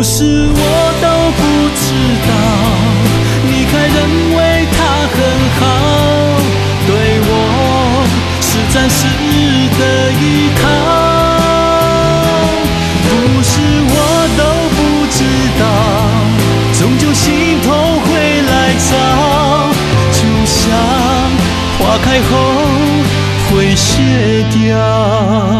是我都不知道，你还认为他很好，对我是暂时的依靠。不是我都不知道，终究心痛会来找，就像花开后会谢掉。